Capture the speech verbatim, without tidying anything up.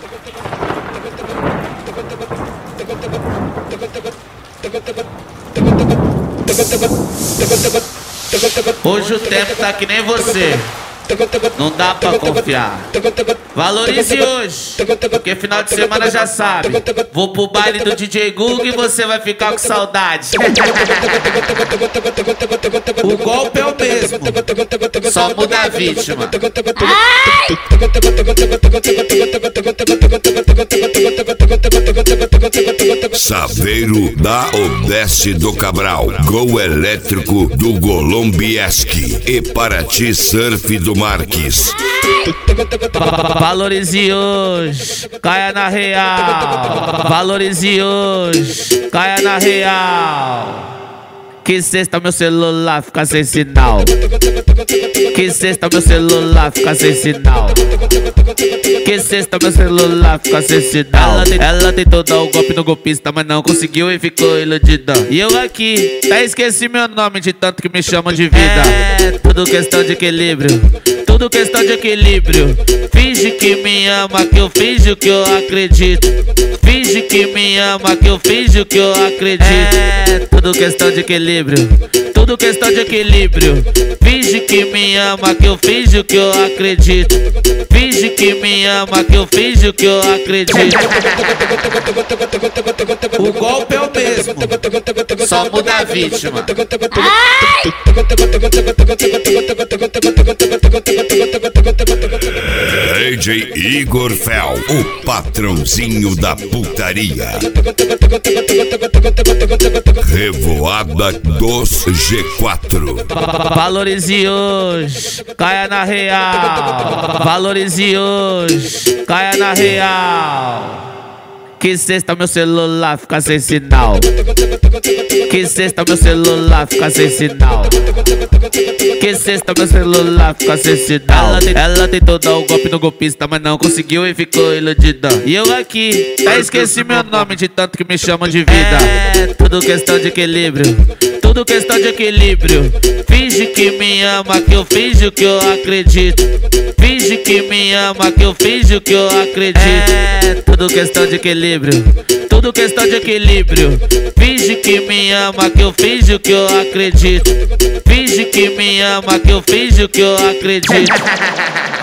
Hoje o tempo tá que nem você, não dá pra confiar. Valorize hoje, porque final de semana já sabe. Vou pro baile do D J Gug e você vai ficar com saudade. O golpe é o mesmo, só muda a vítima. Saveiro da Odesse do Cabral, Gol Elétrico do Golombieski e Paraty Surf do Marques. Valorize hoje, caia na real. Valorize hoje, caia na real. Que sexta meu celular fica sem sinal. Que sexta meu celular fica sem sinal. Que sexta meu celular fica sem sinal. Ela, tem, ela tentou dar o golpe no golpista, mas não conseguiu e ficou iludida. E eu aqui, até esqueci meu nome de tanto que me chamam de vida. É tudo questão de equilíbrio, tudo questão de equilíbrio. Finge que me ama, que eu finjo que eu acredito. Finge que me ama, que eu finjo que eu acredito. É tudo questão de equilíbrio, tudo questão de equilíbrio. Finge que me ama, que eu finjo que eu acredito. Finge que me ama, que eu finjo que eu acredito. O golpe é o mesmo, só muda a vítima. D J Igor Fel, o patrãozinho da putaria. Revoada dos G quatro. Valorize hoje, caia na real. Valorize hoje, caia na real. Que sexta meu celular fica sem sinal. Que sexta meu celular fica sem sinal. Que sexta meu celular fica sem sinal. Ela, ela tentou dar o golpe no golpista, mas não conseguiu e ficou iludida. E eu aqui, até esqueci meu nome de tanto que me chamam de vida. É tudo questão de equilíbrio, tudo questão de equilíbrio. Finge que me ama, que eu finjo que eu acredito. Finge que me ama, que eu finjo que eu acredito. É tudo questão de equilíbrio, tudo questão de equilíbrio. Finge que me ama, que eu finjo que eu acredito. Finge que me ama, que eu finjo que eu acredito.